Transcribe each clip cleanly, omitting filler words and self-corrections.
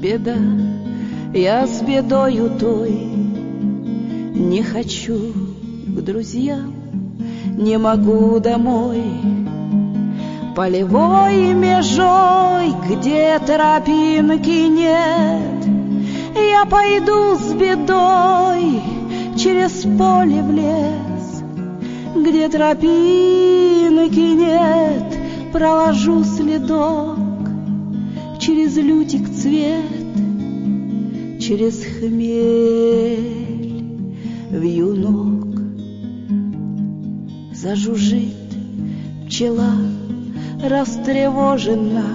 беда, я с бедою той. Не хочу к друзьям, не могу домой. Полевой межой, где тропинки нет, я пойду с бедой через поле в лес. Где тропинки нет, проложу следок через лютик цвет, через хмель вьюнок. Зажужжит пчела растревожена,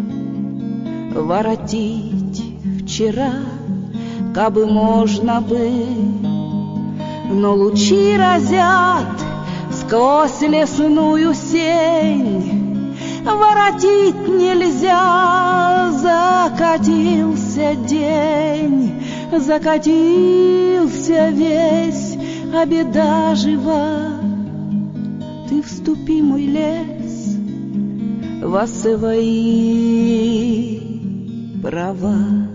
воротить вчера, кабы можно бы, но лучи разят сквозь лесную сень, воротить нельзя. Закатился день, закатился весь, а беда жива. Ты вступи, мой лес, во свои права.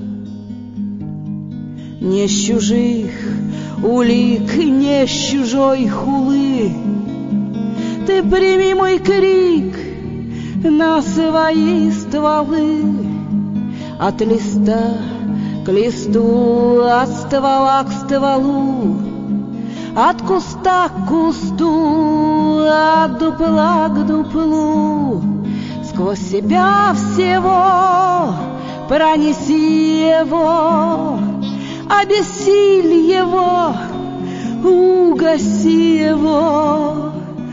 Не с чужих улик, не с чужой хулы, ты прими мой крик на свои стволы. От листа к листу, от ствола к стволу, от куста к кусту, от дупла к дуплу. Сквозь себя всего пронеси его, обессиль его, угаси его,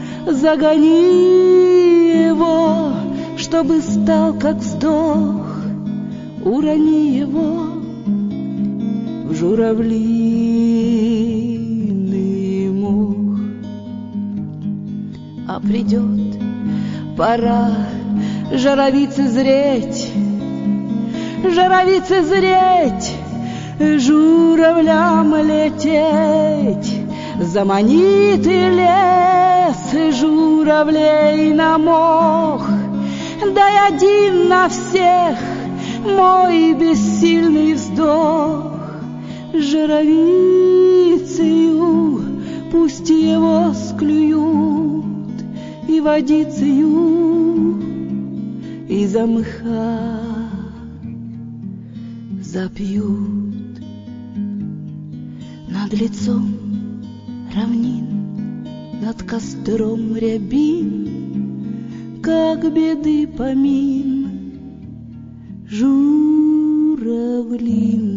загони его, чтобы стал как вздох. Урони его в журавлиный мох. А придет пора жаровицы зреть, жаровицы зреть, журавлям лететь. Заманит и лес журавлей на мох. Дай один на всех мой бессильный вздох. Жаровицею пусть его склюют, и водицею из мха запьют. Над лицом равнин, над костром рябин, как беды помин, журавлин.